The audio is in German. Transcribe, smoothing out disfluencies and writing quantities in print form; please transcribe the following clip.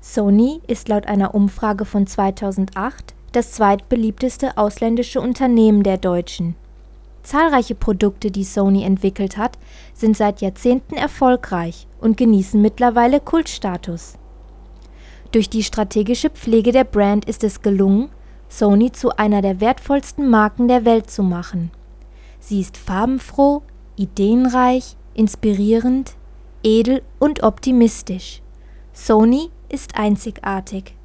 Sony ist laut einer Umfrage von 2008 das zweitbeliebteste ausländische Unternehmen der Deutschen. Zahlreiche Produkte, die Sony entwickelt hat, sind seit Jahrzehnten erfolgreich und genießen mittlerweile Kultstatus. Durch die strategische Pflege der Brand ist es gelungen, Sony zu einer der wertvollsten Marken der Welt zu machen. Sie ist farbenfroh, ideenreich, inspirierend, edel und optimistisch. Sony ist einzigartig.